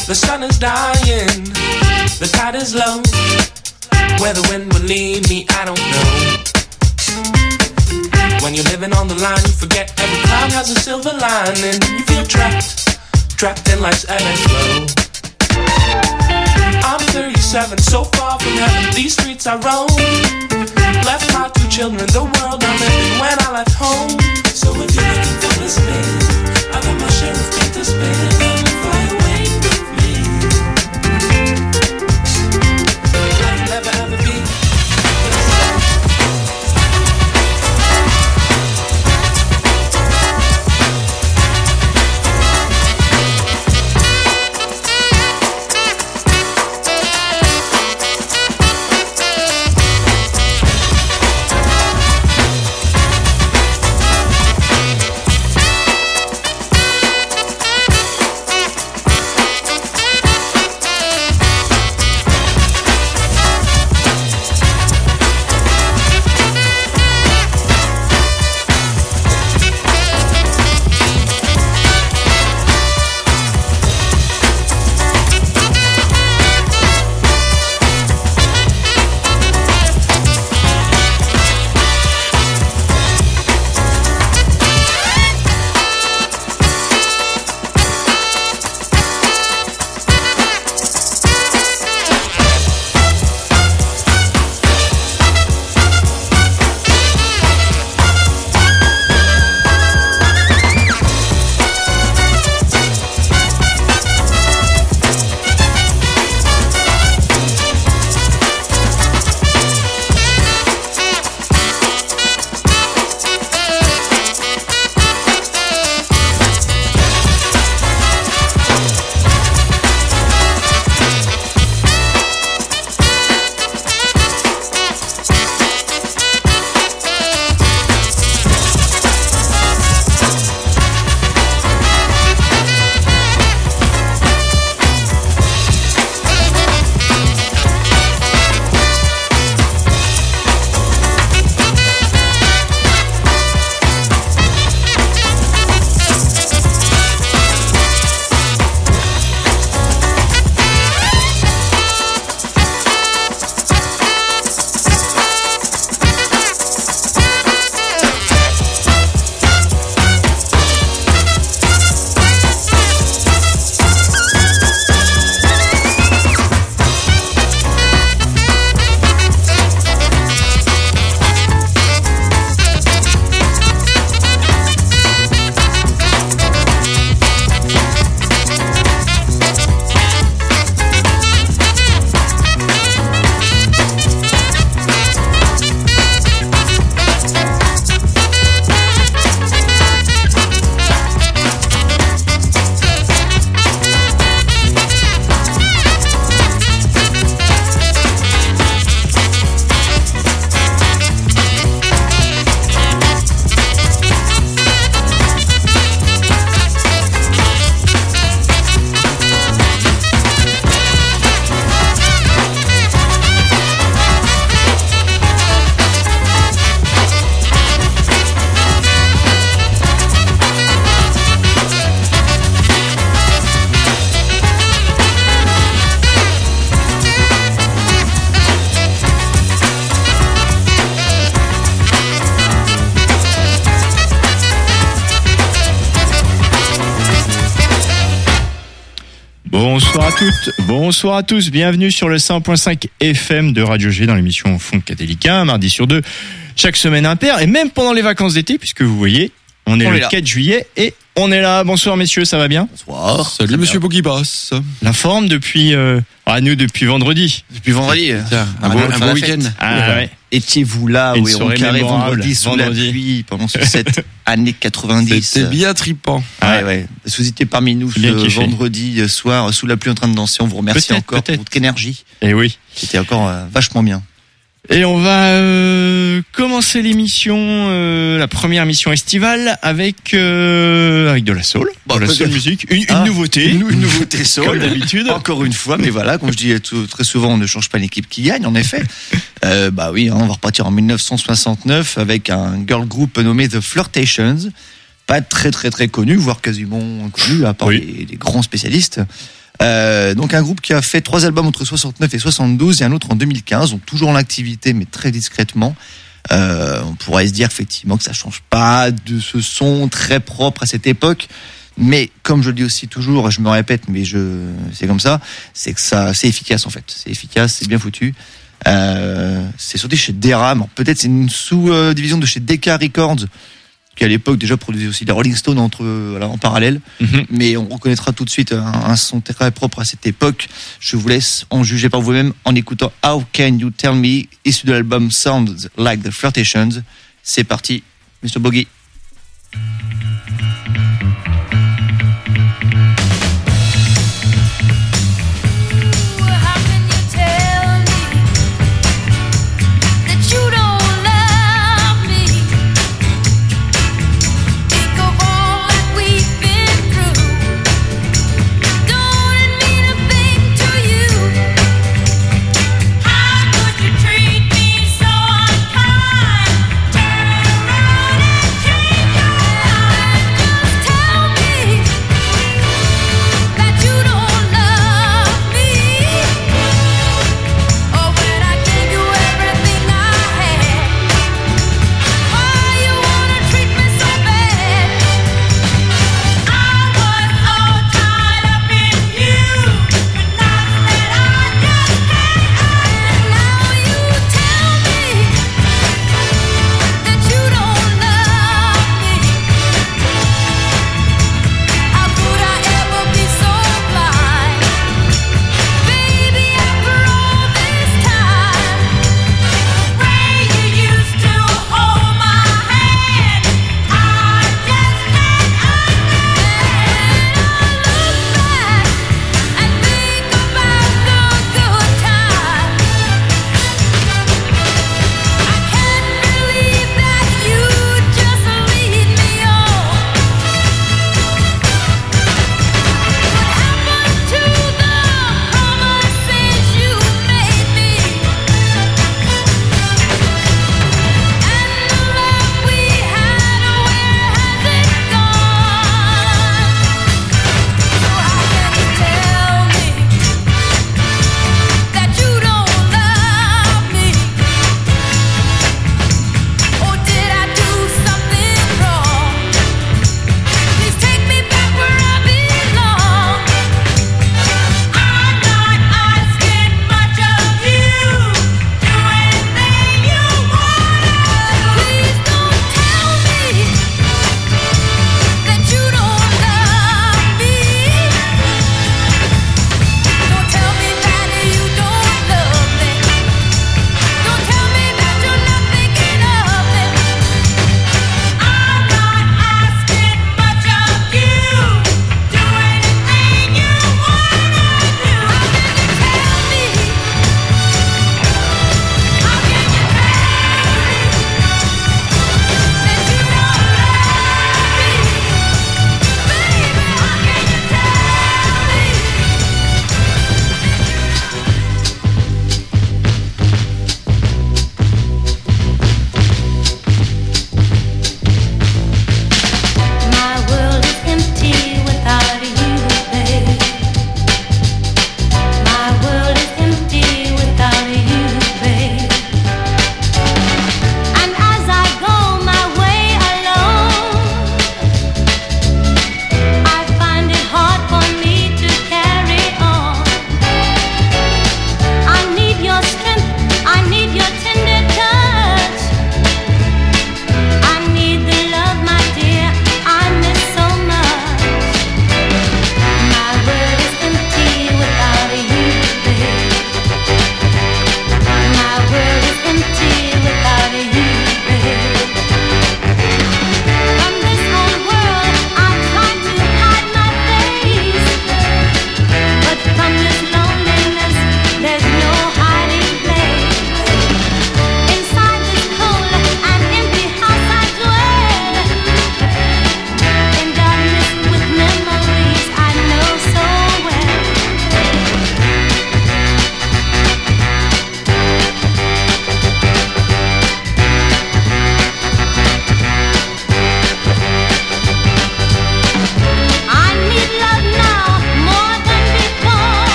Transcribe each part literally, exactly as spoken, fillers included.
The sun is dying, the tide is low. Where the wind will lead me, I don't know. When you're living on the line, you forget every cloud has a silver lining. You feel trapped, trapped in life's ebb and flow. I'm thirty-seven, so far from heaven, these streets I roam. Left my two children, the world I'm living when I left home. So if you're looking for this man, I got my share of pain to spare. Come fly away with me. I'll never ever be. Bonsoir à toutes, bonsoir à tous, bienvenue sur le cent point cinq F M de Radio G dans l'émission Funkadelica, un mardi sur deux, chaque semaine impair, et même pendant les vacances d'été, puisque vous voyez, on est on le est quatre juillet et on est là. Bonsoir messieurs, ça va bien? Bonsoir. Salut monsieur Bogibass. La forme depuis, euh, à nous depuis vendredi. Depuis vendredi. Tiens, un, un, beau, un beau week-end. Ah, ouais. Étiez-vous là, oui, on carré vendredi sous vendredi. La pluie pendant cette année quatre-vingt-dix. C'était bien trippant. Ah, ouais, ouais. Vous étiez parmi nous ce vendredi soir sous la pluie en train de danser. On vous remercie peut-être, encore peut-être. pour votre énergie. Et oui. C'était encore euh, vachement bien. Et on va euh, commencer l'émission, euh, la première émission estivale avec euh, avec de la soul, bon, de la soul musique, une, ah, une nouveauté, une, une nouveauté soul, comme d'habitude. Encore une fois, mais voilà, comme je dis tout, très souvent, on ne change pas l'équipe qui gagne. En effet, euh, bah oui, hein, on va repartir en dix-neuf cent soixante-neuf avec un girl group nommé The Flirtations, pas très très très connu, voire quasiment connu à part oui. les, les grands spécialistes. Euh, donc un groupe qui a fait trois albums entre soixante-neuf et soixante-douze et un autre en deux mille quinze, donc toujours en activité mais très discrètement. Euh, on pourrait se dire effectivement que ça change pas de ce son très propre à cette époque, mais comme je le dis aussi toujours, et je me répète, mais je c'est comme ça, c'est que ça c'est efficace en fait, c'est efficace, c'est bien foutu. Euh, c'est sorti chez Deram, peut-être c'est une sous-division de chez Decca Records, qui à l'époque déjà produisait aussi les Rolling Stones entre, voilà, en parallèle. Mm-hmm. Mais on reconnaîtra tout de suite un, un son très propre à cette époque. Je vous laisse en juger par vous-même en écoutant How Can You Tell Me, issu de l'album Sounds Like the Flirtations. C'est parti, Mister Boggy. Treat me so unkind. Turn around and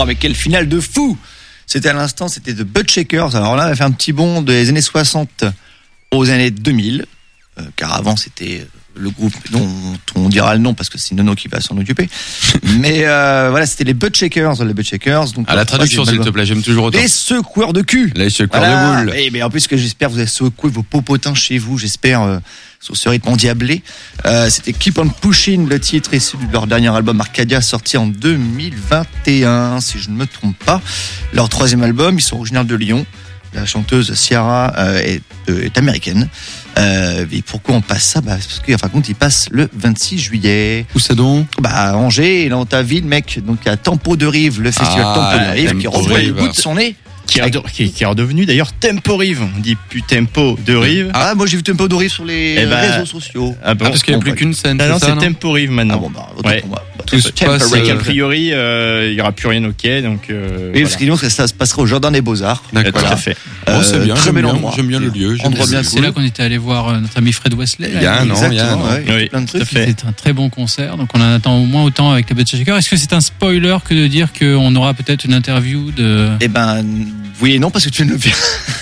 Oh, mais quelle finale de fou! C'était à l'instant, c'était The Buttshakers. Alors là, on a fait un petit bond des années soixante aux années deux mille, euh, car avant c'était le groupe dont on dira le nom parce que c'est Nono qui va s'en occuper. Mais euh, voilà, c'était les Buttshakers, les Buttshakers. Donc À la traduction, s'il te plaît, j'aime toujours autant. les secoueurs de cul. Les secoueurs Voilà. de boules. Et mais en plus que j'espère vous avez secoué vos popotins chez vous, j'espère euh, sur ce rythme endiablé. Euh, c'était Keep on Pushing, le titre issu de leur dernier album Arcadia, sorti en deux mille vingt et un, si je ne me trompe pas. Leur troisième album, ils sont originaires de Lyon. La chanteuse Ciara euh, est, euh, est américaine. Euh, et pourquoi on passe ça? Bah, parce qu'en fin de compte, il passe le vingt-six juillet. Où ça donc? Bah, à Angers, dans ta ville, mec. Donc, à Tempo de Rive, le festival Ah, Tempo de Rive, qui Tempo revoit les Rive. bouts de son nez. Qui est, rede- qui est- qui est redevenu d'ailleurs Tempo Rive. On dit plus Tempo de Rive. Ah, moi, j'ai vu Tempo de Rive sur les Eh ben, réseaux sociaux. Ah bon, Ah, parce qu'il n'y a bon, plus bah, qu'une scène, Ah non, c'est c'est ça, non Tempo Rive Ah maintenant. bon, bah, autant Ouais. pour moi. Tout se Tempo passe, C'est Rive. qu'a priori, euh, il n'y aura plus rien au quai, donc. Euh, Oui, voilà. parce que ça se passerait au Jardin des Beaux-Arts. D'accord. Tout à fait. Bon, c'est bien, très j'aime bel bien, endroit. j'aime bien le lieu, j'aime Endroit bien bien le C'est là qu'on était allé voir euh, notre ami Fred Wesley. Il y a un an, il y a un Exactement, an. ouais, il y a Oui, plein de tout à trucs. fait. C'était un très bon concert, donc on en attend au moins autant avec les Buttshakers. Est-ce que c'est un spoiler que de dire qu'on aura peut-être une interview de... Eh ben, oui et non, parce que tu viens de le faire.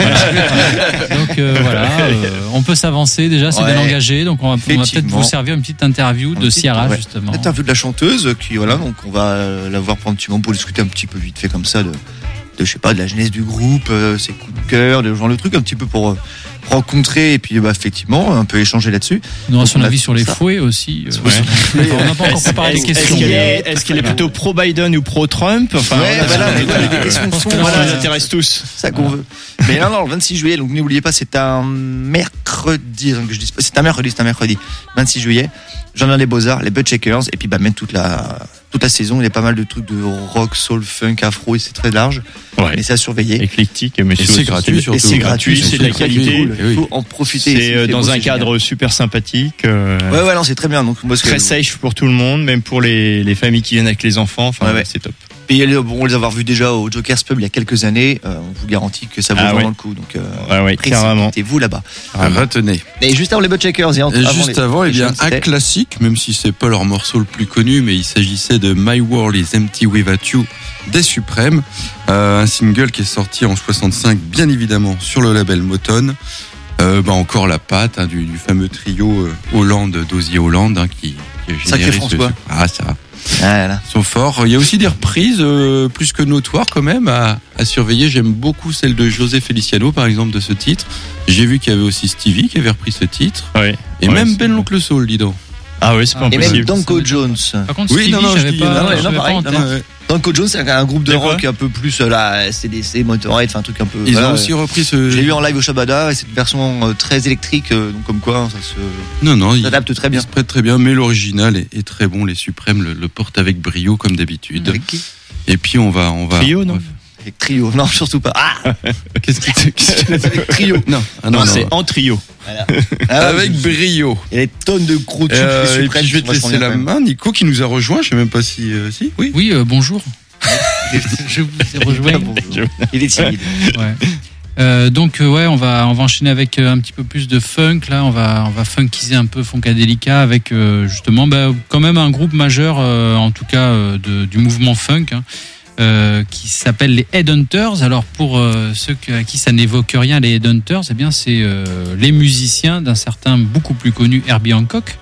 Donc euh, voilà, euh, on peut s'avancer déjà, c'est Ouais. bien engagé, donc on va, on va peut-être Effectivement. vous servir une petite interview de Ciara Ouais. justement. Interview de la chanteuse, qui, voilà, donc on va euh, la voir pour un petit moment pour discuter un petit peu vite fait comme ça de, de je sais pas, de la genèse du groupe, euh, ses coups de cœur, de genre le truc un petit peu pour euh, rencontrer et puis bah, effectivement un peu échanger là-dessus. On aura Donc, son on a avis tout sur les ça. fouets aussi. euh, Ouais. on n'a pas encore préparé des Est-ce questions. qu'il est, est-ce qu'il est plutôt pro-Biden ou pro-Trump? Enfin, Ouais, voilà, mais voilà, des questions de pense fond, que là, ça voilà, nous ouais. intéresse tous. c'est ça qu'on veut. Mais non, non, le vingt-six juillet, donc n'oubliez pas, c'est un mercredi, donc je dis pas, c'est un mercredi, c'est un mercredi, vingt-six juillet, Jardin des Beaux-Arts, les Buttshakers, et puis bah même toute la toute la saison, il y a pas mal de trucs de rock, soul, funk, afro, et c'est très large, Ouais. mais c'est à surveiller. Éclectique, mais Et c'est gratuit, c'est- surtout. Et c'est gratuit, c'est de la surtout, qualité. cool. Eh oui. Il faut en profiter. C'est Il euh, fait dans beau, un c'est cadre super sympathique, euh, génial. Ouais, ouais, non, c'est très bien. Donc, moi, ce que- très safe pour tout le monde, même pour les, les familles qui viennent avec les enfants. Enfin, Ouais, ouais. c'est top. Et bon, les avoir vus déjà au Joker's Pub il y a quelques années, euh, on vous garantit que ça vaut Ah vraiment ouais. le coup. Donc, euh, Ouais, ouais, carrément. précipitez-vous là-bas. Retenez. Et juste avant les Buttshakers, et, en- Et avant juste les- avant, eh les bien, jeunes, un c'était- classique, même si c'est pas leur morceau le plus connu, mais il s'agissait de My World is Empty Without You des Supremes, euh, un single qui est sorti en soixante-cinq, bien évidemment, sur le label Motown. Euh, bah encore la patte hein, du, du fameux trio euh, Hollande, Dozier Hollande, hein, qui, qui a Sacré généré ce- François. ce- Ah ça. Ah, là. Ils sont forts. Il y a aussi des reprises euh, plus que notoires quand même à, à surveiller. J'aime beaucoup celle de José Feliciano par exemple de ce titre. J'ai vu qu'il y avait aussi Stevie qui avait repris ce titre. Ouais. Et Ouais, même c'est- Ben l'Oncle Soul, dis donc. Ah oui, c'est pas Et Et même impossible. Danko Jones. Par contre, Oui, Stevie, non, non, j'avais je dis- pas, non, non, j'avais non, pas pareil, en non, tête. non. Danko Jones, c'est un, un groupe de De quoi rock un peu plus euh, là, C D C, Motorhead, enfin un truc un peu. Ils voilà, ont aussi euh, repris ce. J'ai vu en live au Shabada, et c'est une version euh, très électrique, euh, donc comme quoi ça se Non, non, il, s'adapte très il bien. se prête très bien, mais l'original est, est très bon. Les Suprêmes le, le portent avec brio comme d'habitude. Avec qui Et puis on va, on va. Trio, on non va- Avec Trio, non, surtout pas. Ah, Qu'est-ce qui te- qu'est-ce que- avec Trio. Non, ah Non, non, c'est non. en trio. Voilà. Ah, Avec je- brio. Il y a des tonnes de gros tubes Euh, les et Suprêmes puis je vais qui te sont laisser vachement la bien, main, Nico, qui nous a rejoint. Je sais même pas si, euh, si. Oui. Oui, euh, bonjour. Je vous ai rejoint. Ah, bonjour. Il est timide. Ouais. Euh, donc euh, ouais, on va on va enchaîner avec euh, un petit peu plus de funk là. On va on va funkiser un peu Funkadelica avec euh, justement bah, quand même un groupe majeur euh, en tout cas euh, de, du mouvement funk. Hein. Euh, qui s'appelle les Headhunters. Alors pour euh, ceux que, à qui ça n'évoque rien, les Headhunters, eh bien c'est euh, les musiciens d'un certain beaucoup plus connu Herbie Hancock,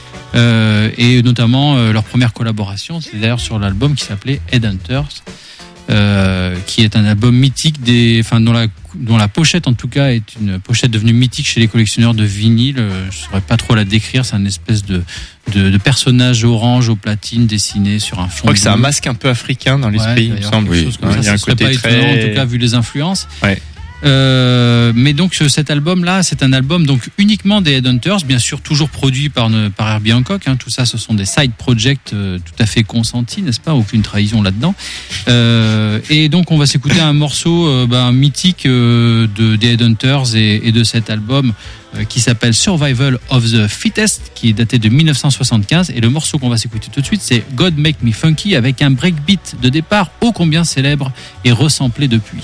euh, et notamment euh, leur première collaboration, c'est d'ailleurs sur l'album qui s'appelait Headhunters, euh, qui est un album mythique des, enfin dont la dont la pochette en tout cas est une pochette devenue mythique chez les collectionneurs de vinyle. Euh, Je saurais pas trop la décrire. C'est une espèce de de, de personnage orange au platine dessiné sur un fond. Je crois que c'est un bleu. masque un peu africain dans l'esprit, Ouais, il me d'ailleurs, semble. quelque Oui. chose comme Ouais, ça, il y a un ça serait côté pas très- étonnant, en tout cas vu les influences. Ouais. Euh, mais donc ce- cet album-là, c'est un album donc uniquement des Headhunters, bien sûr toujours produit par ne- par Herbie Hancock. Hein, tout ça, ce sont des side projects euh, tout à fait consentis, n'est-ce pas? Aucune trahison là-dedans. Euh, et donc on va s'écouter un morceau euh, ben, mythique euh, de des Headhunters et, et de cet album euh, qui s'appelle Survival of the Fittest, qui est daté de mille neuf cent soixante-quinze. Et le morceau qu'on va s'écouter tout de suite, c'est God Make Me Funky, avec un breakbeat de départ ô combien célèbre et resamplé depuis.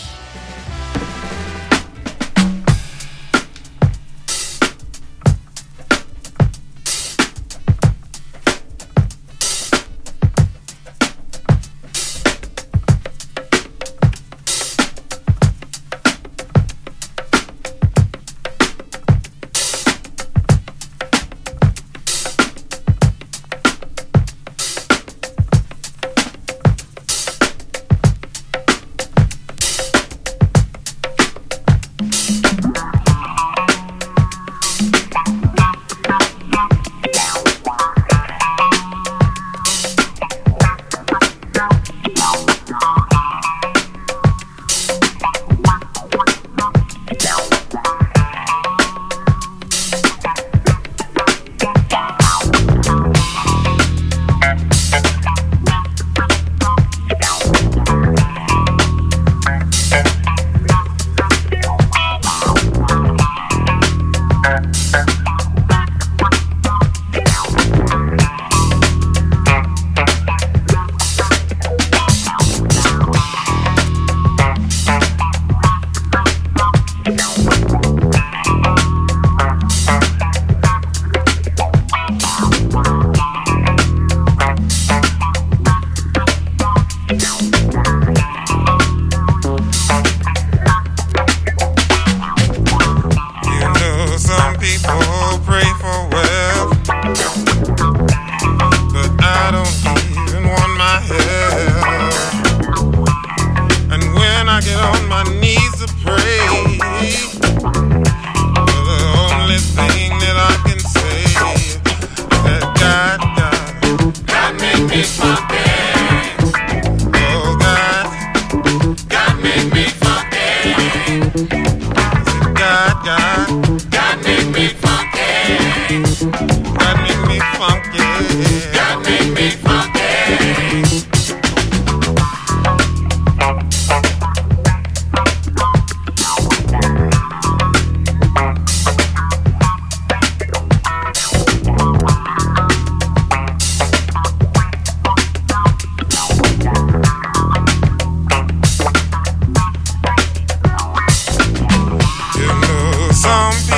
God. God make me funky. God make me funky. God make me funky. Some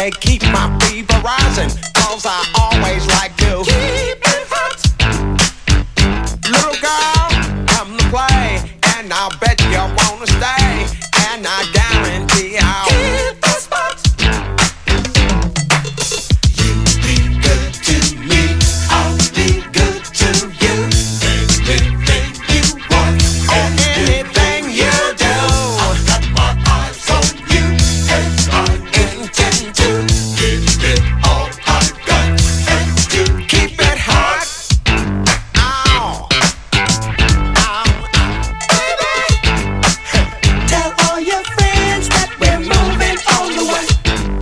they keep my fever rising, cause I always like to keep it hot. Little girl, come to play, and I'll bet you wanna stay, and I guarantee I'll hit the spot. You be good to me, I'll be good to you. Anything you want, and anything you do, I've got my eyes on you, and I intend to give it all I've got, and to keep it hot. Ow, ow, baby. Tell all your friends that we're moving on the way.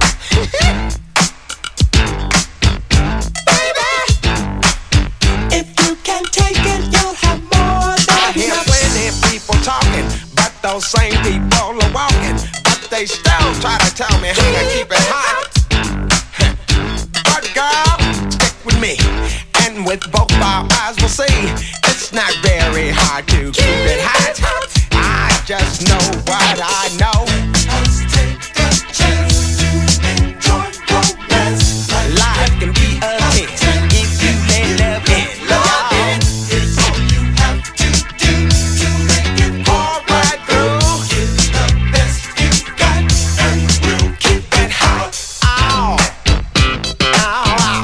Baby, if you can take it, you'll have more than I hear plenty people talking, but those same people are walking, but they still try to tell me how to keep it hot. But girl, stick with me, and with both our eyes we'll see it's not very hard to keep it hot. I just know what I know. Let's take a chance to enjoy romance. Life can be a hit if you let love in. Love is all you have to do to make it all right through. Give the best you got, and we'll keep it hot. Ow, ow, ow.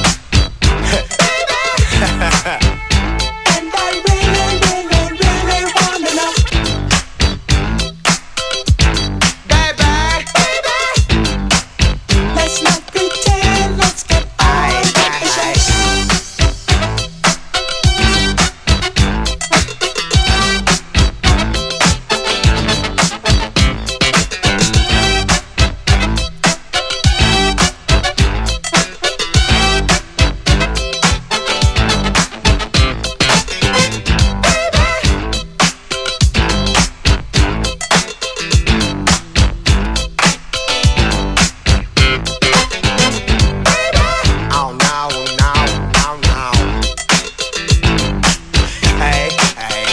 And I really, really, really wanna know, baby, baby. Let's not pretend, let's get on with the show. Oh no, no, no, no. Hey, hey.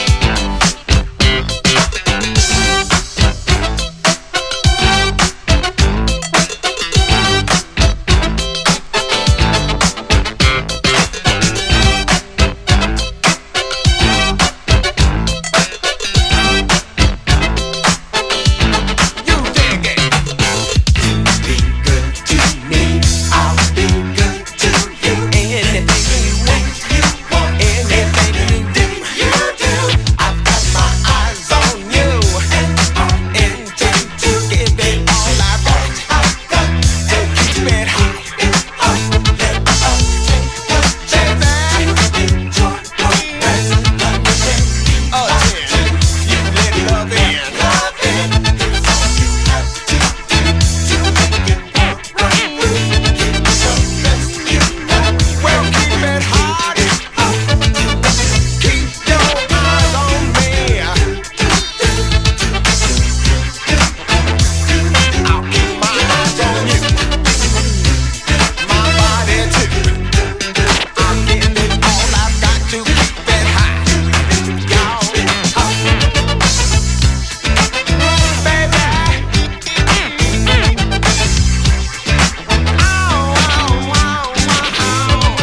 You dig it. Be good to me, I'll be good to you. Anything you want, you want. Anything you do, you do. I've got my eyes on you, and I intend to give it all I've got. I've got to keep it hot. Let us take the chance to enjoy romance. Oh, yeah. You let love in. Love in is all you have to do to make it all right. Give the best you got. Well, keep it hot. Keep your eyes on me. I'll keep my eyes on you. My body too. I'm getting it all I've got to keep it hot. Y'all, baby. Ow, ow, ow, ow.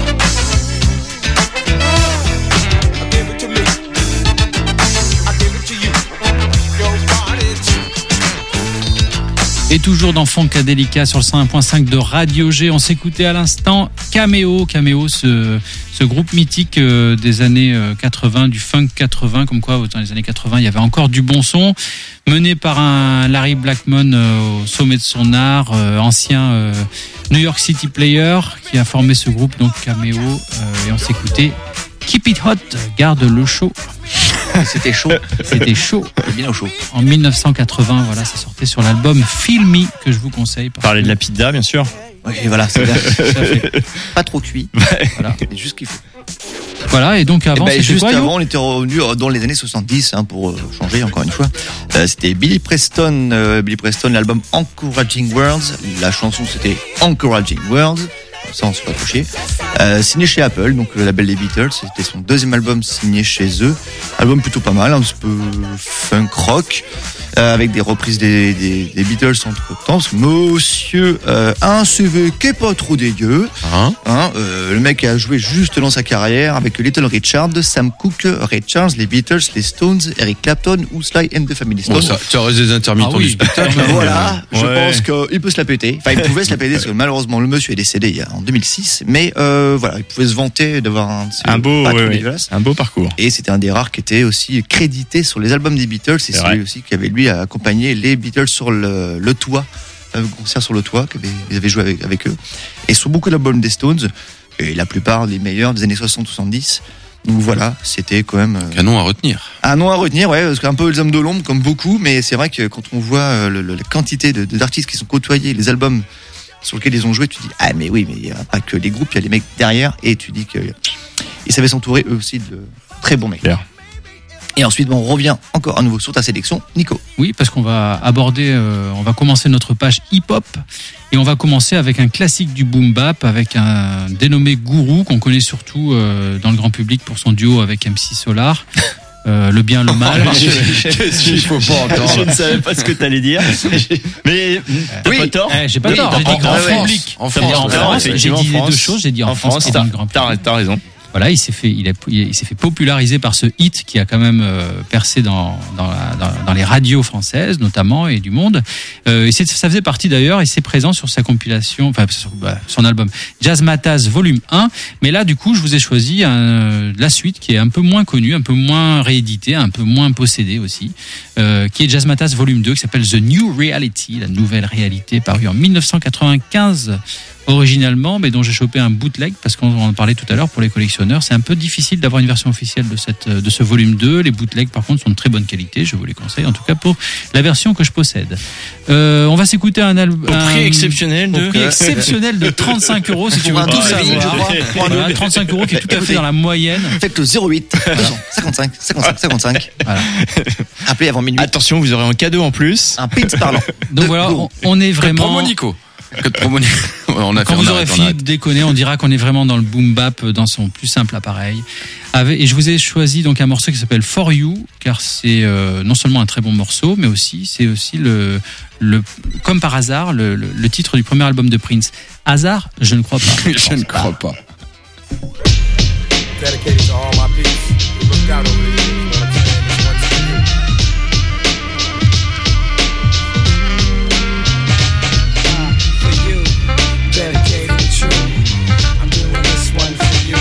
Give it to me. I give it to you. Your body too. Et toujours dans Funkadelica sur le cent un point cinq de Radio G, on s'écoutait à l'instant Cameo, Cameo, ce, ce groupe mythique euh, des années euh, quatre-vingts, du funk quatre-vingts, comme quoi dans les années quatre-vingts il y avait encore du bon son, mené par un Larry Blackmon euh, au sommet de son art, euh, ancien euh, New York City player qui a formé ce groupe, donc Cameo, euh, et on s'écoutait Keep It Hot, garde le chaud. C'était chaud. C'était chaud. C'était bien au chaud. En mille neuf cent quatre-vingts, voilà, ça sortait sur l'album Feel Me que je vous conseille. parce Parler que- de la pizza, bien sûr. Oui, voilà, c'est bien. Tout à fait. Pas trop cuit. Voilà. C'est juste ce qu'il faut. Voilà, et donc Eh avant, ben, c'était juste quoi, Yo avant, on était revenu dans les années soixante-dix, hein, pour euh, changer encore une fois. Euh, c'était Billy Preston, euh, Billy Preston, l'album Encouraging Words. La chanson, c'était Encouraging Words. Ça, on s'est pas touché. Euh, signé chez Apple, donc le label des Beatles. C'était son deuxième album signé chez eux. Album plutôt pas mal, un petit peu funk rock. euh, avec des reprises des, des, des Beatles entre temps. Parce que monsieur euh, a un C V qui est pas trop dégueu. Hein Hein, euh, le mec a joué juste dans sa carrière avec Little Richard, Sam Cooke, Ray Charles, les Beatles, les Stones, Eric Clapton ou Sly and the Family Stone. Bon, ça, tu aurais des intermittents Ah oui. du spectacle. hein. Voilà, je Ouais. pense qu'il peut se la péter. Enfin, il pouvait se la péter parce que malheureusement le monsieur est décédé il y a, en deux mille six. Mais euh, voilà, il pouvait se vanter d'avoir un, Un beau, pas ouais, trop ouais. dégueulasse. un beau parcours. Et c'était un des rares qui était aussi crédité sur les albums des Beatles. Et c'est vrai. lui aussi qui avait lui accompagné les Beatles sur le, le toit, un concert sur le toit qu'ils avaient joué avec, avec eux. Et sur beaucoup d'albums des Stones, et la plupart des meilleurs des années soixante soixante-dix. Donc voilà, c'était quand même euh, Canon à retenir. un nom à retenir, ouais, parce qu'un peu les hommes de l'ombre comme beaucoup, mais c'est vrai que quand on voit euh, le- le- la quantité de, de- d'artistes qui sont côtoyés, les albums sur lesquels ils ont joué, tu dis ah mais oui, mais il n'y a pas que les groupes, il y a les mecs derrière, et tu dis qu'ils savaient s'entourer eux aussi de très bons mecs. Clair. Et ensuite, bon, on revient encore à nouveau sur ta sélection, Nico. Oui, parce qu'on va aborder, euh, on va commencer notre page hip-hop et on va commencer avec un classique du boom bap, avec un dénommé Gourou qu'on connaît surtout euh, dans le grand public pour son duo avec M C Solar. Euh, le bien, le mal. Il faut pas entendre. Je ne savais pas ce que tu allais dire. Mais t'as Oui. pas tort. Eh, j'ai pas Oui, tort, t'as j'ai pas- dit grand ah ouais. public. En C'est-à-dire France, en ouais, France, j'ai effectivement, dit en les France. deux choses, j'ai dit en, En France, et t'as dans le grand public. t'as- t'as raison. Voilà, il s'est fait, il, a, il s'est fait populariser par ce hit qui a quand même euh, percé dans, dans, la- dans, dans les radios françaises notamment et du monde. Euh, et c'est, ça faisait partie d'ailleurs, et c'est présent sur sa compilation, enfin sur bah, son album Jazz Matas Volume un. Mais là, du coup, je vous ai choisi un, la suite qui est un peu moins connue, un peu moins rééditée, un peu moins possédée aussi, euh, qui est Jazz Matas Volume deux, qui s'appelle The New Reality, la nouvelle réalité, parue en mille neuf cent quatre-vingt-quinze. Originalement, mais dont j'ai chopé un bootleg parce qu'on en parlait tout à l'heure pour les collectionneurs. C'est un peu difficile d'avoir une version officielle de cette de ce volume deux. Les bootlegs, par contre, sont de très bonne qualité. Je vous les conseille, en tout cas pour la version que je possède. Euh, on va s'écouter un album. Au prix exceptionnel de. Au prix exceptionnel de trente-cinq euros, si tu veux Pour un tout double, je savoir. crois. Pour un Voilà, double. trente-cinq euros qui est tout à fait dans la moyenne. Faites le zéro huit cinquante-cinq cinquante-cinq cinquante-cinq. Voilà. Appelez avant minuit. Attention, vous aurez un cadeau en plus. Un pins parlant. Donc De voilà, Gourou. on, on est Code promo vraiment. Nico. Code promo Nico. On a fait, Quand on vous arrête, aurez on fini arrête. de déconner, on dira qu'on est vraiment dans le boom bap, dans son plus simple appareil. Avec, et je vous ai choisi donc un morceau qui s'appelle For You, car c'est euh, non seulement un très bon morceau, mais aussi c'est aussi le, le comme par hasard le, le, le titre du premier album de Prince. Hasard, je ne crois pas. Je ne crois pas. Dedicated to all my peeps who looked out over the years. You know what I'm saying? This one's for you. For you, dedicated and true. I'm doing this one for you.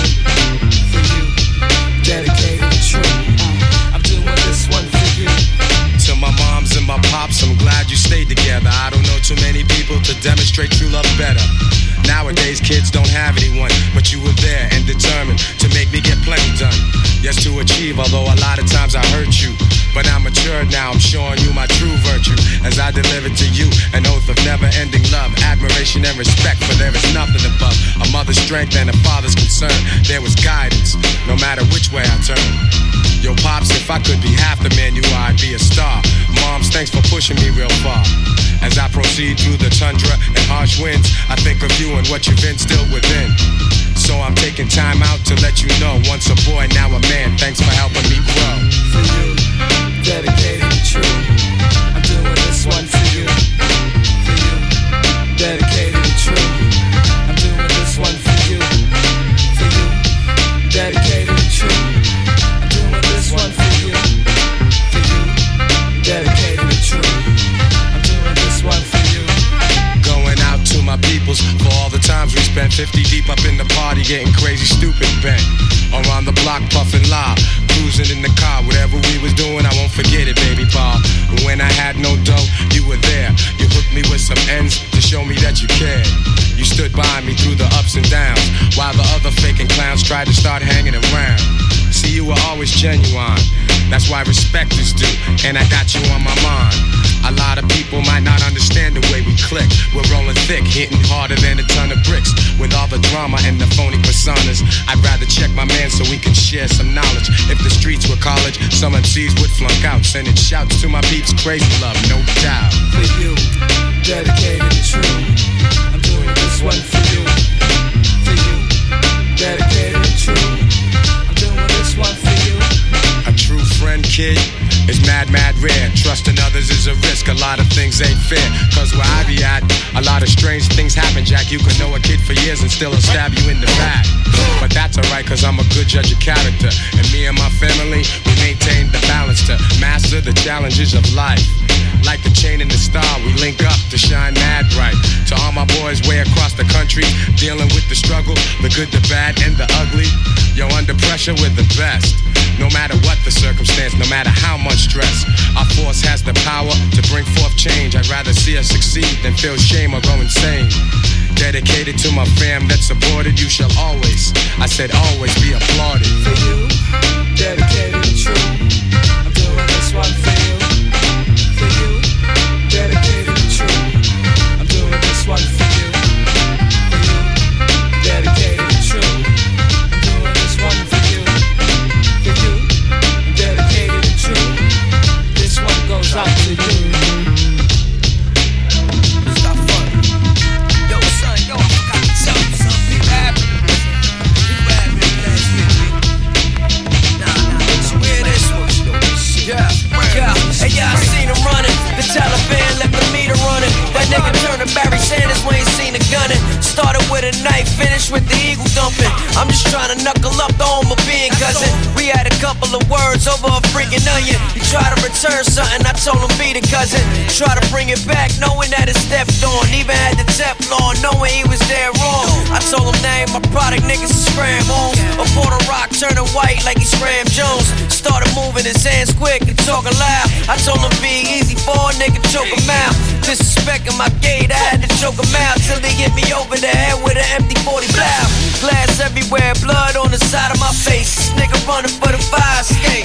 For you, dedicated and true. I'm doing this one for you. To my moms and my pops, I'm glad you stayed together. I don't know too many people to demonstrate true love better. Nowadays, kids don't have anyone, but you were there and determined to make me get plenty done. Yes, to achieve, although a lot of times I hurt you. But I'm matured now, I'm showing you my true virtue. As I deliver to you an oath of never-ending love, admiration and respect, for there is nothing above a mother's strength and a father's concern. There was guidance, no matter which way I turn. Yo, Pops, if I could be half the man you are, I'd be a star. Moms, thanks for pushing me real far. As I proceed through the tundra and harsh winds, I think of you and what you've instilled within. So I'm taking time out to let you know, once a boy, now a man, thanks for helping me grow. For you, dedicated and true, I'm doing this one for you. For you, dedicated and true, I'm doing this one for you. For you, dedicated and true, I'm doing this one for you. For you, dedicated and true, I'm doing this one for you. Going out to my peoples for all the times we spent fifty deep up in the party, getting crazy, stupid, bent. Around the block, puffing loud, cruising in the car. Whatever we was doing, I won't forget it, baby pa. When I had no dough, you were there. You hooked me with some ends to show me that you cared. You stood by me through the ups and downs, while the other faking clowns tried to start hanging around. See, you were always genuine. That's why respect is due, and I got you on my mind. A lot of people might not understand the way we click. We're rolling thick, hitting harder than a ton of bricks. With all the drama and the phony personas, I'd rather check my man so we can share some knowledge. If the streets were college, some M Cs would flunk out. Sending shouts to my peeps, crazy love, no doubt. For you, dedicated and true, I'm doing this one for you. For you, dedicated and true, I'm doing this one for you. A true friend, kid, is mad mad, mad rare. Trusting others is a risk, a lot of things ain't fair. Cause where I be at, a lot of strange things happen, Jack. You could know a kid for years and still stab you in the back. But that's alright, cause I'm a good judge of character. And me and my family, we maintain the balance to master the challenges of life. Like the chain and the star, we link up to shine mad bright. To all my boys way across the country, dealing with the struggle, the good, the bad, and the ugly. Yo, under pressure, we're the best. No matter what the circumstance, no matter how much stress, our force has the power to bring forth change. I'd rather see us succeed than feel shame or go insane. Dedicated to my fam that supported, you shall always, I said always, be applauded. For you, dedicated and true, I'm doing this one for you. For you, dedicated and true, I'm doing this one for you. For you, dedicated and true, I'm doing this one for you. For you, dedicated and true, this one goes out to you. Stop fun. Yo, son, yo, I forgot to tell you something. You rapping. You rapping last week. Nah, nah, you hear this one? Yeah, yeah. Hey, yeah, I seen him running. The Taliban left the meter running. That nigga turned to Barry Sanders when he seen the gunning. Started with a knife, finished with the eagle dumping. I'm just trying to knuckle up the home of being cousin. We had a couple of words over a freaking onion. He tried to return something, I told him be the cousin. Try to bring it back, knowing that it stepped on. Even had the Teflon, knowing he was there wrong. I told him that ain't my product, niggas is scram homes. Before the rock turning white like he's Ram Jones. Started moving his hands quick and talking loud. I told him be easy for a nigga, choke him out. Disrespecting my gate, I had to choke him out. Till he hit me over the head with an empty forty blow. Glass everywhere, blood on the side of my face. This nigga running for the fire escape.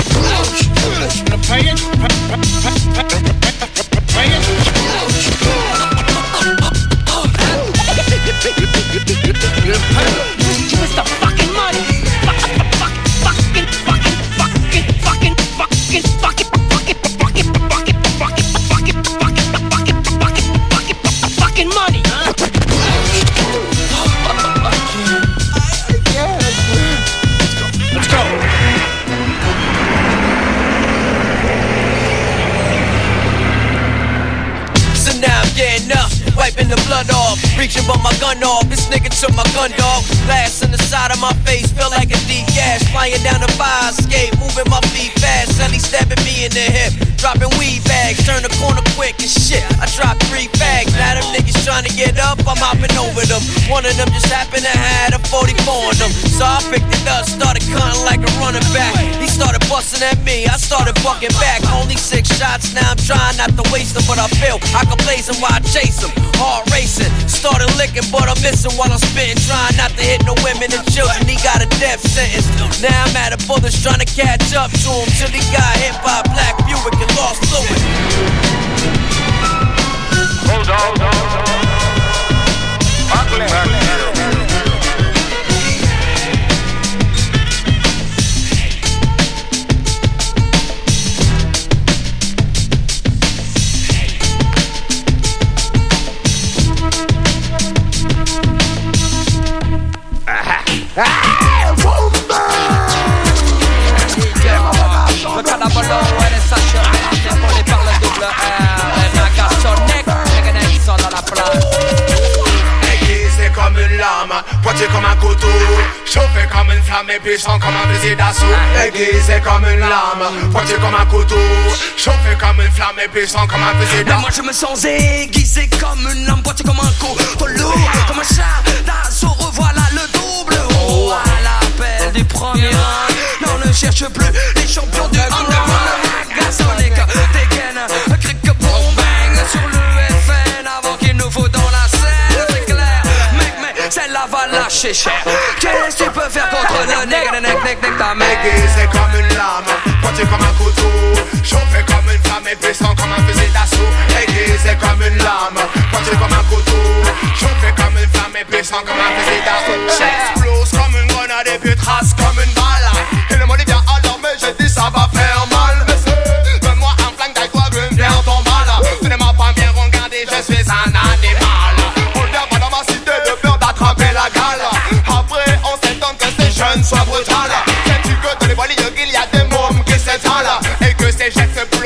Give us the fucking money. Fucking, fucking, fucking, fucking, fucking, fucking, fucking, fucking, fucking, fucking, fucking, fucking, fucking, fucking, fucking money. Let's go. So now I'm getting up, wiping the blood off, reaching for my gun off. This nigga took my gun, dog. Blast in the side of my face, feel like a deep gas. Flying down the fire escape, moving my feet fast. Suddenly stabbing me in the hip, dropping weed bags. Turn the corner quick and shit, I dropped three bags. Now them niggas trying to get up, I'm hopping over them. One of them just happened to have a forty-four on them. So I picked it up, started cutting like a running back. He started busting at me, I started bucking back. Only six shots, now I'm trying not to waste them. But I feel I can blaze him while I chase him. Hard racing, started licking, but I'm missing while I'm spitting. Trying not to hit no women and children, he got a death sentence. Now I'm at a bullets trying to catch up to him. Till he got hit by a black Buick and lost fluid. Hold on, hold on, hold on. Le cannabalo e le sacche poi le parle double R. Le magazzonic, le canette sono alla plage. Aiguisé comme une lame, pointu comme un couteau, chauffé comme une flamme et puissant comme un fusil d'assaut. Aiguisé comme une lame, pointu comme un couteau, chauffé comme une flamme et puissant comme un fusil d'assaut. Moi je me sens aiguisé comme une lame, pointu comme un couteau lourd, comme un char d'assaut. Revoilà le double. Oh, à l'appel du premier rang, non ne cherche plus les champions du underground. Magazzonic, dégaine, cric que bon bang sur le F N avant qu'il nous faut dans la scène. C'est clair, mec, mais celle-là va lâcher cher. Qu'est-ce que tu peux faire contre le nègre, nègre, nègre, nègre, ta mec? Aiguisé comme une lame, pointu comme un couteau, chauffé comme une flamme et puissant comme un fusil d'assaut. Aiguisé comme une lame, pointu comme un couteau, chauffé comme une flamme et puissant comme un fusil d'assaut. J'explose comme une grenade et puis trace comme une balle. Et le monde vient alors mais je dis ça va faire mal. Donne-moi un flingue d'aille toi veux me faire ton mal. Tu ne m'as pas bien regardé, je suis un animal. On ne vient pas dans ma cité de peur d'attraper la gale. Après on s'étonne que ces jeunes soient brutales. Sais-tu que dans les voiles qu'il y a des mômes qui s'étalent et que ces jets se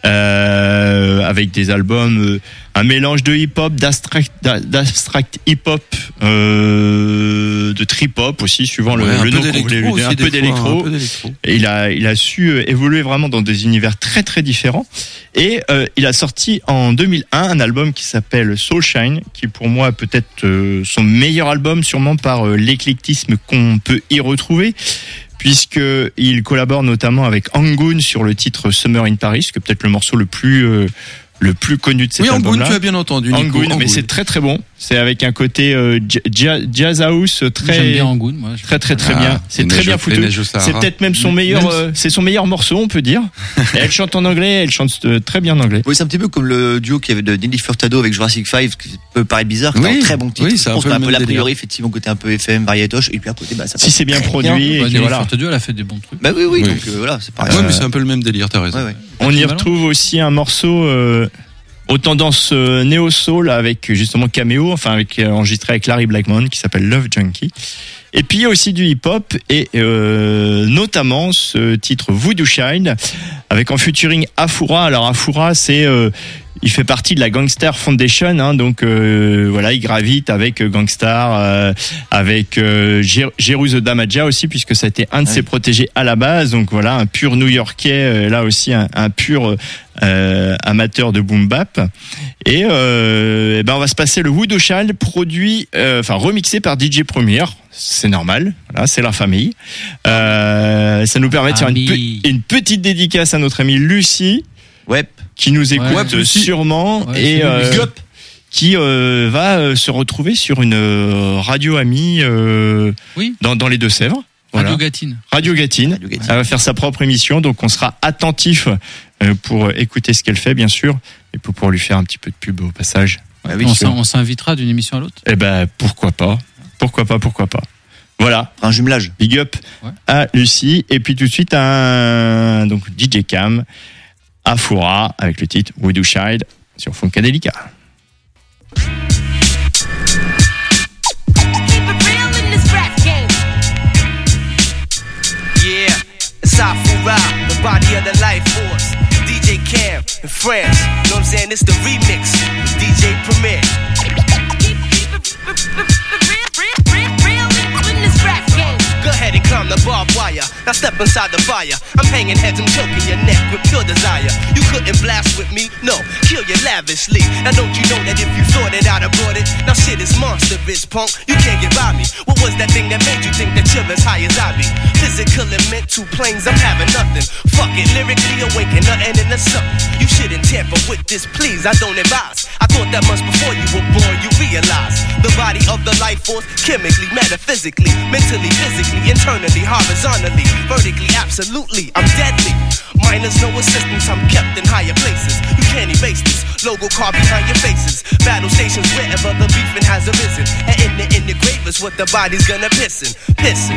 euh, avec des albums, euh, un mélange de hip-hop, d'abstract, d'abstract hip-hop, euh, de trip-hop aussi, suivant Ouais, le, un le peu nom qu'on voulait lui d'électro donner, un aussi, peu des fois, d'électro. un peu d'électro. Et il a, il a su euh, évoluer vraiment dans des univers très très différents. Et euh, il a sorti en deux mille un un album qui s'appelle Soulshine, qui pour moi peut être euh, son meilleur album, sûrement par euh, l'éclectisme qu'on peut y retrouver, puisque il collabore notamment avec Angoon sur le titre Summer in Paris, que peut-être le morceau le plus euh, le plus connu de cet Oui, Angoon, album-là. tu as bien entendu, Nico. Angoon, mais Angoon. c'est très très bon. C'est avec un côté euh, jazz, jazz house très J'aime bien Angoon, moi. je- très très très Ah, bien. C'est les très neiges bien au- les foutu. neiges au Sahara. C'est peut-être même son Même meilleur, si- euh, c'est son meilleur morceau, on peut dire. Et elle chante en anglais, elle chante euh, très bien en anglais. Oui, c'est un petit peu comme le duo qu'il y avait de Nelly Furtado avec Jurassic Five, qui peut paraître bizarre, qui Oui, est un très bon titre. oui, c'est Je un pense peu qu'on a le un peu même l'a délire. priori, effectivement, côté un peu F M, variétoche, et puis à côté, bah, ça Si passe c'est bien très produit, Bah, et que Nelly voilà. Furtado, elle a fait des bons trucs. Bah oui, oui, Oui. donc euh, voilà, c'est pareil. Ouais, mais c'est un peu le même délire, t'as raison. Ouais, ouais. On y Équivalent. retrouve aussi un morceau euh, aux tendances euh, néo-soul avec justement caméo, enfin avec euh, enregistré avec Larry Blackmon, qui s'appelle Love Junkie. Et puis il y a aussi du hip-hop et euh, notamment ce titre Voodoo Child avec en featuring Afura. Alors Afura, c'est euh, il fait partie de la Gangster Foundation, hein, donc euh, voilà, il gravite avec Gangstar, euh, avec euh, Jer- Jeru the Damaja aussi, puisque ça a été un de Ouais. ses protégés à la base. Donc voilà, un pur New-Yorkais, euh, là aussi un, un pur euh, amateur de boom bap. Et, euh, eh ben on va se passer le Voodoo Child, produit, euh, enfin remixé par D J Premier. C'est normal, voilà, c'est la famille. Euh, ça nous permet de faire une, Famille. pe- une petite dédicace à notre amie Lucie, Ouais. qui nous écoute Ouais, Lucie. sûrement Ouais, et salut, euh, Lucie. qui euh, va euh, se retrouver sur une euh, radio amie euh, Oui. dans, dans les Deux-Sèvres. Voilà. Radio Gatine. Radio Gatine. Radio Gatine. Elle va faire sa propre émission, donc on sera attentif euh, pour écouter ce qu'elle fait, bien sûr, et pour pouvoir lui faire un petit peu de pub au passage. Bah oui, on c'est s'in- on s'invitera d'une émission à l'autre. Eh ben pourquoi pas, pourquoi pas, pourquoi pas. Voilà, un jumelage. big up Ouais. à Lucie, et puis tout de suite un donc D J Cam, Afura avec le titre Voodoo Child sur Funkadelica. Keep it real in this rap game. Yeah, it's Afura, the body of the life force. D J Cam in France, you know what I'm saying? It's the remix with D J Premier. Keep, keep it r- r- r- real, real, real, real in, in this rap game. Go ahead and climb the barbed wire. Now step inside the fire. I'm hanging heads, I'm choking your neck with pure desire. You couldn't blast with me, no, kill you lavishly. Now don't you know that if you thought it, I'd have brought it? Now shit is monstrous, punk, you can't get by me. What was that thing that made you think that you're as high as I be? Physical and mental planes, I'm having nothing. Fuck it, lyrically awaken, nothing in the sun. You shouldn't tamper with this, please, I don't advise. I thought that much before you were born, you realize the body of the life force, chemically, metaphysically, mentally, physically, internally, horizontally, vertically, absolutely, I'm deadly. Minus no assistance, I'm kept in higher places. You can't erase this logo car behind your faces. Battle stations wherever the beefing has arisen, and in the in the grave is what the body's gonna piss in, pissin'.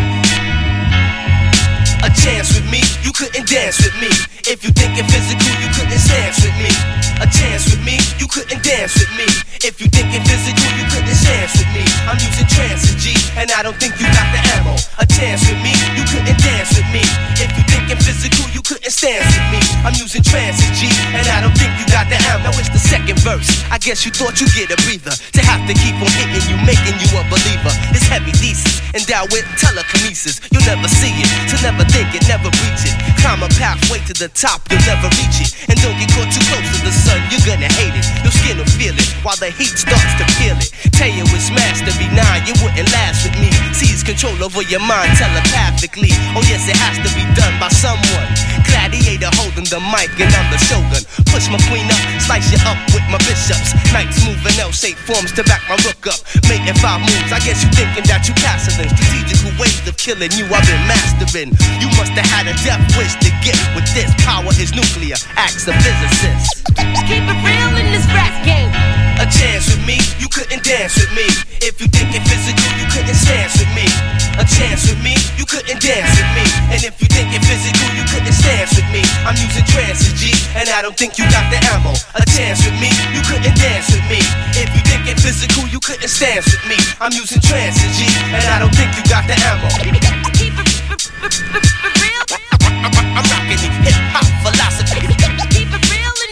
A chance with me, you couldn't dance with me. If you thinking physical, you couldn't dance with me. A chance with me, you couldn't dance with me. If you thinking physical, you couldn't dance with me. I'm using trances, G, and I don't think you got the ammo. A chance with me, you couldn't dance with me. If you thinking physical, you couldn't dance with me. I'm using trances, G, and I don't think you got the ammo. Now it's the second verse. I guess you thought you get a breather. To have to keep on hitting you, making you a believer. It's heavy thesis, endowed with telekinesis. You'll never see it, to never think it, never reach it. Climb a pathway to the top, you'll never reach it. And don't get caught too close to the sun, you're gonna hate it. Your skin will feel it, while the heat starts to peel it. Tell you it's master be nine, you wouldn't last with me. Seize control over your mind telepathically. Oh yes, it has to be done by someone. Gladiator holding the mic and I'm the shogun. Push my queen up, slice you up with my bishops. Knights moving L-shaped forms to back my rook up. Making five moves, I guess you thinking that you castling. Strategical ways of killing you, I've been mastering. You must have had a death wish to get with this. Power is nuclear, acts of physicists. Keep it real in this rap game. A chance with me, you couldn't dance with me. If you thinking physical, you couldn't dance with me. A chance with me, you couldn't dance with me. And if you thinking physical, you couldn't dance with me. I'm using trances, G, and I don't think you got the ammo. A chance with me, you couldn't dance with me. If you thinking physical, you couldn't dance with me. I'm using trances, G, and I don't think you got the ammo. Keep it r- r- r- r- real. I'm rocking the hip hop philosophy. Keep it real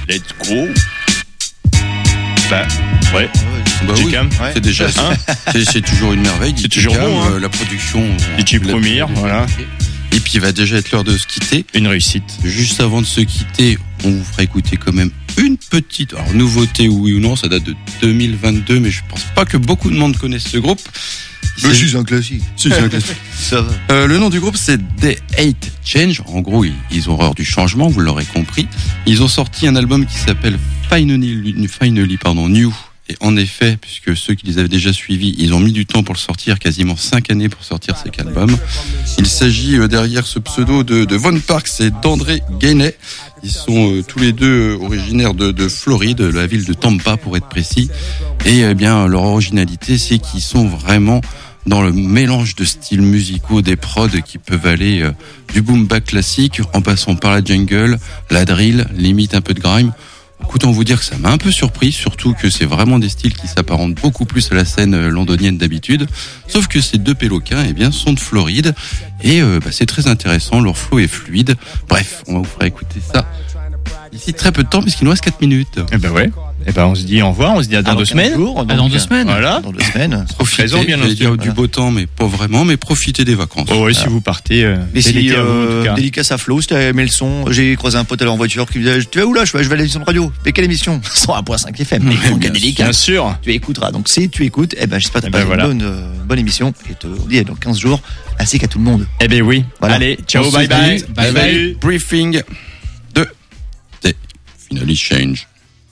Let's go. Bah, ouais. Bah oui, J-Cam, ouais. c'est déjà Hein c'est, c'est toujours une merveille. C'est toujours J-Cam, bon, hein. euh, la production. Les petits l'a- premiers, l'a- voilà. Et puis il va déjà être l'heure de se quitter. Une réussite. Juste avant de se quitter, on vous fera écouter quand même une petite, alors nouveauté oui ou non, ça date de deux mille vingt-deux, mais je pense pas que beaucoup de monde connaisse ce groupe. Il Mais s'agit- c'est un classique. Si, c'est un classique. Ça va. Euh, le nom du groupe c'est They Hate Change. En gros, ils, ils ont horreur du changement, vous l'aurez compris. Ils ont sorti un album qui s'appelle Finally, Finally pardon, New. Et en effet, puisque ceux qui les avaient déjà suivis, ils ont mis du temps pour le sortir, quasiment cinq années pour sortir cet album. Il s'agit euh, derrière ce pseudo de, de Von Parks et d'André Gainey. Ils sont euh, tous les deux euh, originaires de, de Floride, la ville de Tampa pour être précis. Et eh bien leur originalité, c'est qu'ils sont vraiment dans le mélange de styles musicaux, des prods qui peuvent aller euh, du boom bap classique en passant par la jungle, la drill, limite un peu de grime. Autant vous dire que ça m'a un peu surpris, surtout que c'est vraiment des styles qui s'apparentent beaucoup plus à la scène londonienne d'habitude. Sauf que ces deux péloquins, eh bien, sont de Floride et euh, bah, c'est très intéressant. Leur flow est fluide. Bref, on va vous faire écouter ça d'ici très peu de temps puisqu'il nous reste quatre minutes. Eh ben ouais. Eh ben on se dit au revoir, on se dit à dans Alors, deux quinze semaines. jours, Ah, donc, dans deux euh, semaines. Voilà. Dans deux semaines. Profitez, Présent, bien j'allais dire entendu. du beau temps, mais pas vraiment, mais profitez des vacances. Oh ouais, si vous partez, euh, Mais c'est si, l'été à vous, en tout euh, cas. dédicace à Flo, si t'as aimé le son, j'ai croisé un pote alors en voiture qui me disait, tu vas où là? Je fais, je vais à l'émission de radio. Mais quelle émission? cent un virgule cinq F M. Mais bien dédicace. Bien sûr. Tu écouteras. Donc si tu écoutes, eh ben j'espère que Eh t'as ben passé voilà. une bonne, euh, bonne émission. Et te on dit dans quinze jours, ainsi qu'à tout le monde. Eh ben oui. Voilà. Allez, ciao, On se bye bye. dit, bye bye. Salut. Briefing de They Finally Change.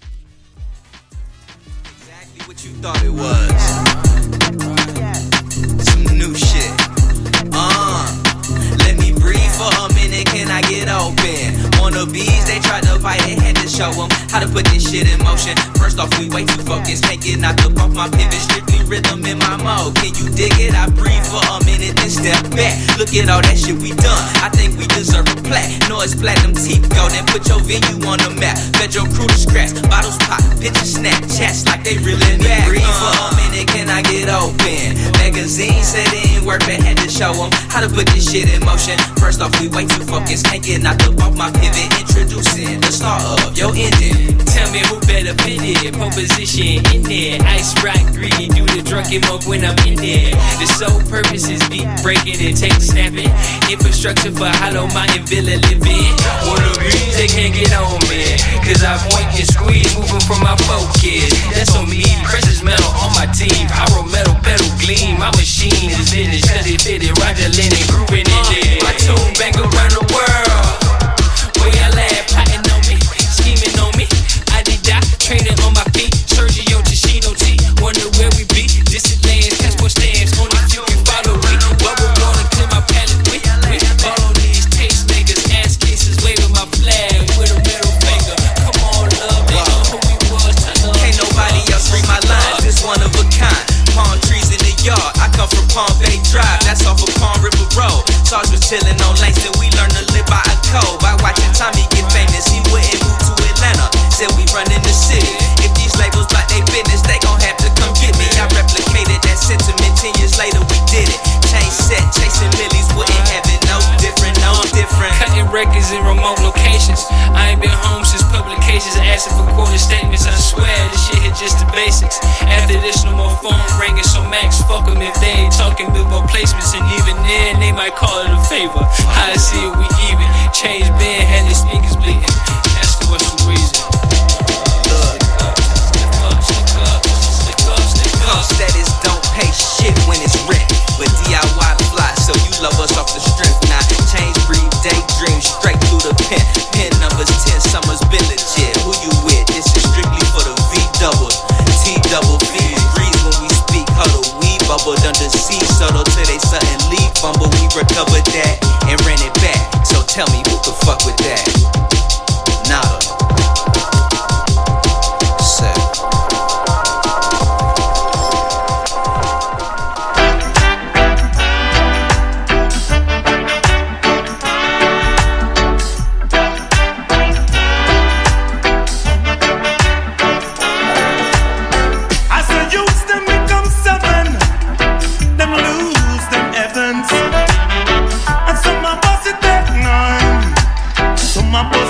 Exactly what you thought it was. Some new shit. Uh, let me breathe for a minute, can I get open? Wannabes, they tried to fight, they had to show them how to put this shit in motion. First off, we way too focused, can't get knocked up off my pivot, strictly rhythm in my mode. Can you dig it? I breathe for a minute, then step back. Look at all that shit we done, I think we deserve a plaque. Noise platinum teeth go, then put your venue on the map. Fed your crew to scratch, bottles pop, pictures snap, chats like they really back. Breathe for a minute, can I get open? Magazine said it ain't work, they had to show them how to put this shit in motion. First off, we way too focused, can't get knocked up off my pivot. Introducing the start of your ending. Tell me who better fit it, pole position in there. Ice rock greedy, do the drunken monk when I'm in there. The sole purpose is beat breaking and tape snapping. Infrastructure for Hollow Mountain Villa living. Wannabes, they can't get on me, cause I point and squeeze, moving from my focus. That's on me, precious metal on my team. Pyro metal, pedal gleam, my machine is in it, study fitted, Roger Lennon grooving in there. My tune bang around the world. Way I laugh, plotting on me, scheming on me. I did die, training on my feet. Sergio Tashino T, wonder where we be. Distant lands, passport stamps, only few can follow me. Bubble water, clear my palate with, with. Follow these tastemakers, ass cases, waving my flag with a middle finger. Come on, love, they know who we was to love. Can't nobody else read my lines, this one of a kind. Palm trees in the yard, I come from Palm Bay Drive, that's off of Palm River Road. Sarge was chillin' on Langston, we learned to live by a code. By watching Tommy get famous, he wouldn't move to Atlanta. Said we runnin' the city, if these labels like they business, they gon' have to come get me. I replicated that sentiment, ten years later we did it. Change set, chasing millies, wouldn't have it no different, no different. Cutting records in remote locations. I ain't been home since publications, asking for quarter statements. I swear this shit hit just the basics. After this, no more phone ringing, so max fuck them if they ain't talking billboard placements. And even then, they might call it a favor. I see it, we even. Change band, had the speakers bleeding. Ask her what's the reason. Look, Slip up, slip up, slip up, slip up. cost status don't pay shit when it's rent, but D I Y fly, so you love us off the strength. Now change, breathe, daydream, straight through the pen. Pen numbers ten summers been legit. Who you with? This is strictly for the V double, T double V. Breeze when we speak, huddle, we bubbled under sea, subtle till they sudden leave fumble. We recovered that and ran it back. So tell me who could fuck with that? Nada. Set. As the youths them become seven, them lose them Evans, and some a bust it back nine, some a bust